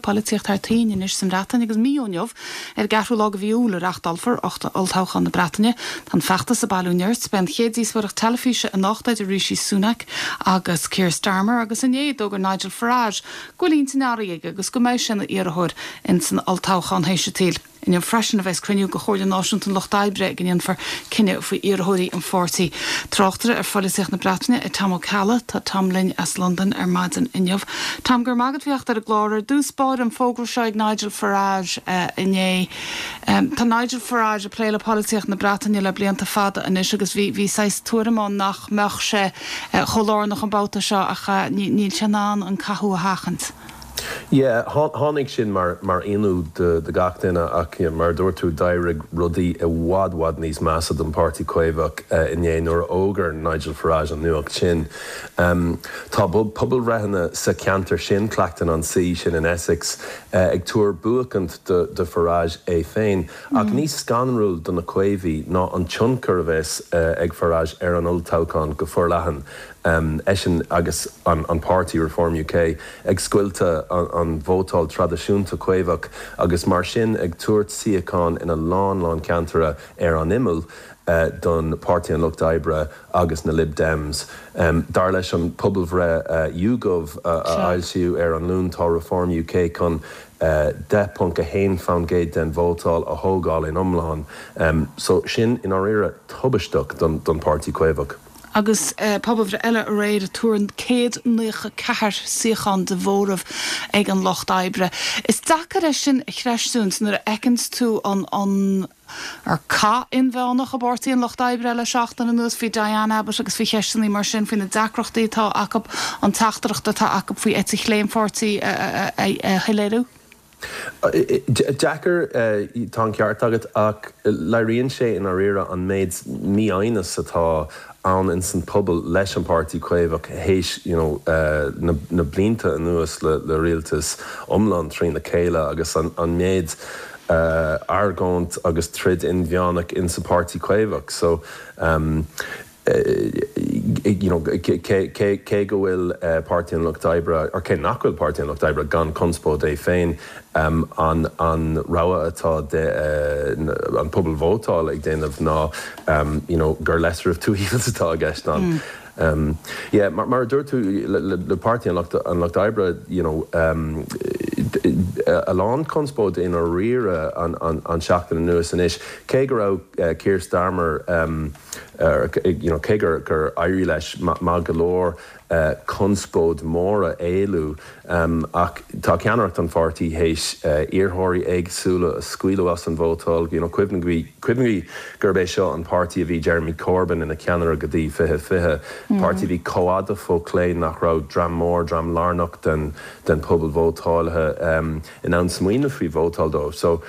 políocht tartaín is san Bretagne agus míúneomh garú lá bhíúla reachtalfar 8 altáchan na Bretagne tan fechtas sa balúneart ben chéadíosfuach telefíe a nachtaid a Rishi Sunak agus Keir Starmer agus in éad ogur Nigel Farage golíntináige agus go mééis sin iarthir in san altáchan héisitíl. In freisin a bheits cruniú go chóir náisiúnta Loch Daibre gin for cinenne faoi iarthirí an fórtaí. Tráchtara folíocht na Bretagne Tam O'Calla tá tamlinn as London maidin inmh. Tam gur magad bhíocht ar a glóir dúspáid an fógra seid Nigel Farage inné. Tá Nigel Farage a pléile políocht na Bretagne le blianta fada inis agus bhí 6 tuaramán nach meach sé choláir nach an bouta seo a níl seanán an cathú a hachant. Yeah, hánig sin mar inú de gachtainna ach mar dúirtú dairig rudaí i bhd níos measa don Páirtí Cuimhneach in éonar ógar Nigel Farage an nuach sin. Tá pobl reithanna sa ceantar sin cleachtain an sí sin in Essex ag túir buachant de Farage é féin ach níos scanrúil don na Cuimhí ná an tioncar a bheits ag Farage ar an ultácán go forleathan. Eisian agus an Party Reform UK ag scuilte an bhótáil tradiisiúnta Cuimhneach agus mar sin ag tuairt siacán ina lán ceantara ar an imil don Party an Loch Daibre agus na Lib Dems. Dar leis an pobl bhre YouGov ailsiú ar an lúntá Reform UK chun 10.1 fangéid den bhótáil a thógáil in Omláin. So sin in our ire tubasteach don Party Cuimhneach. Agus pobl eile a réad a túrin céad nucha cethir siochan de bhórah ag an Loch Daibre. Is dachar sin chreisúnt nar ekins tú an ar cá in bheannach a bortaí an Loch Daibre le seachtain an nuas fao Diana Abbott agus fao cheistení mar sin faoin na dacrochtaí tá acab an taachtarachta tá acab faoi etí chléimfortaí chiléadú? Jackar tá ceart agat ach leiríonn sé in áíire an méid mí aonas atá an in san pobl leis an Páirtí Cuimhneach héis na blianta anuas le rialtas Omlan trína céile agus an méid argónt agus trid in bheannach in sa Páirtí Cuimhneach. So cé go bhfuil Páirtí an Loch Daibre ar cé nach bhfuil Páirtí an Loch Daibre gan conspód é féin an rogha atá an pobl bhótáil ag déanamh ná gur lesrah tú híomh atá a gceist an. Mar dúirtú le Páirtí an Loch Daibre a lán conspód in ar riire an seachtain an nuas inis. Cé go raibh Keir Starmer cé gur éirí leis má go leor conspód móra éilú ach tá ceannacht an Pháirtí héis iarthirí éagsúla a scuile as an bhótáil cuimhnaí gur bééis seo an Pártí a bhí Jeremy Corbyn ina ceannar go dtí fiche Pártí bhí coada fó cléin nach rá dram mór dram lárnach den pobl bhótáilethe in an smuoine faoi bhótáil dómh. So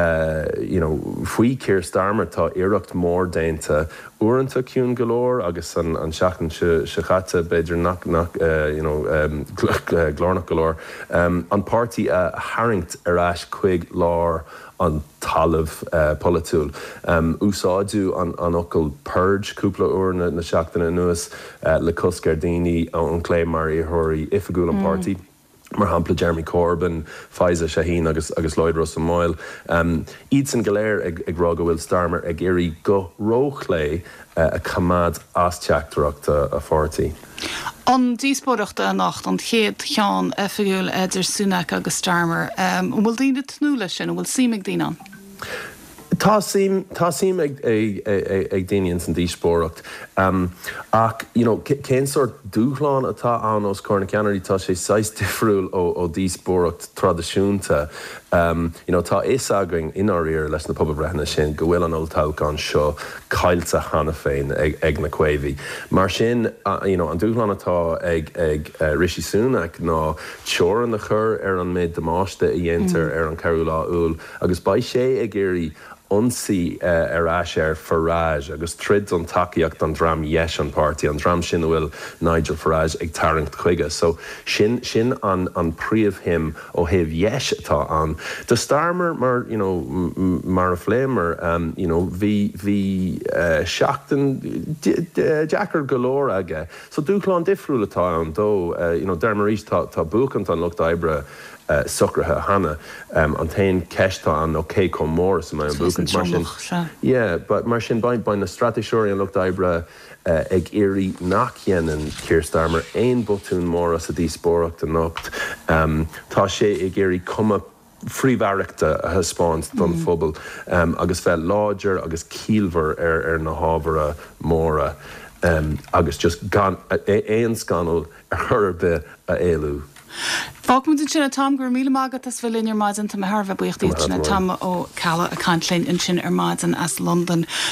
faoi Keir Starmer tá iireacht mór déanta uaireanta ciún go leor agus an seachtain se chatte beidir nach glórnach go leor. An Pártí a haingt ar ais chuig lár an talamh politúil. Úsáidú an ocail purge cúpla uair na seachtainna nuas le Cos Gardini an cléim mar iarthirí ifigúil an Pártí. Mar hampla Jeremy Corbyn, Faiza Shaheen agus Lloyd Russell Moyle. Iad san galéir ag rá go bhfuil Starmer ag éirí go róchlé a chamad as teachtarachta a Pháirtí. An díospóireachta a nacht an chéad cheann fiúil idir Sunak agus Starmer. Bhfuil daoine tnúla sin, bhfuil síimigh daoine an? Tá sim ag daoine san díospóireacht. Ach, cén sort dúchláin atá an os Corna Ceannarí tá sé 6 difriúil ó díospóireacht tradiisiúnta. Tá is againg in our ear leis na pobl breithna sin go bhfuil an ultácán seo caiilte chana féin ag na Cuimhí. Mar sin an dúchláin atá ag Rishi Sunak ná teoran na chur ar an méid damáiste i dhéantar ar an ceú lá úl agus ba sé ag éirí onsaí ar ais ar Farage agus trid an takeíocht an dram yes an Pártí an dram sin bhfuil Nigel Farage ag tarraingt chuige. So sin an príomh him ó thaobh yes atá an. De Starmer mar a fléimar bhí seachtain Jackar go leor aige. So dúchláin difriúil atá an dó dermaríos tá buchant an Loch Daibre sucrathe hana an tain ceistá an ó cé com mór sa mai an búcan mar sin. Yeah, but mar sin bain na strateisiúir an lucht ebre ag éirí nachhéanaan Keir Starmer ein botún mór as a dí spóracht an nocht. Tá sé ag éirí cuma fríomhhairicta a thuspáint don phobal agus bheith láidir agus cíalmhar ar na hábhara móra agus just éon scanal ar chur be a éilú. Fágmuid sinna tam gur míle mágad as bhfuil inar maidin tá Harbh buochttaí sinna tam ó cala a cantlín in sin ar maidin as London